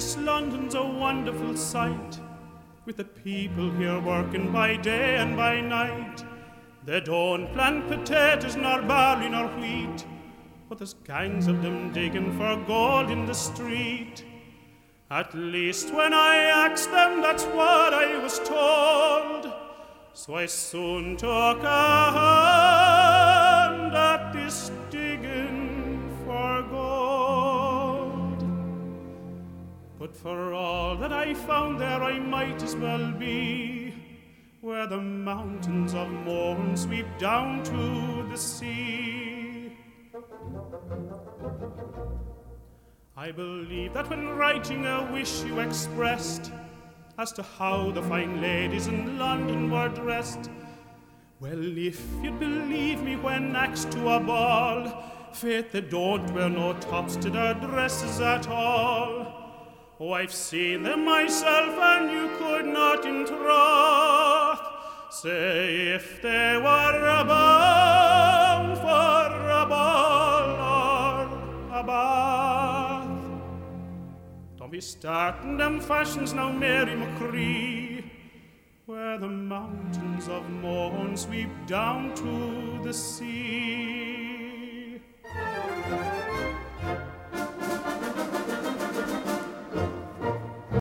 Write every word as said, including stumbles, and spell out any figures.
Yes, London's a wonderful sight, with the people here working by day and by night. They don't plant potatoes, nor barley, nor wheat, but there's gangs of them digging for gold in the street. At least when I asked them, that's what I was told. So I soon took a hand at this digging for gold. But for all that I found there, I might as well be where the mountains of Mourne sweep down to the sea. I believe that when writing a wish you expressed as to how the fine ladies in London were dressed. Well, if you'd believe me when next to a ball, faith, they don't wear no tops to their dresses at all. Oh, I've seen them myself, and you could not in troth say if they were bound for a ball or a bath. Don't be starting them fashions now, Mary Machree, where the mountains of Mourne sweep down to the sea.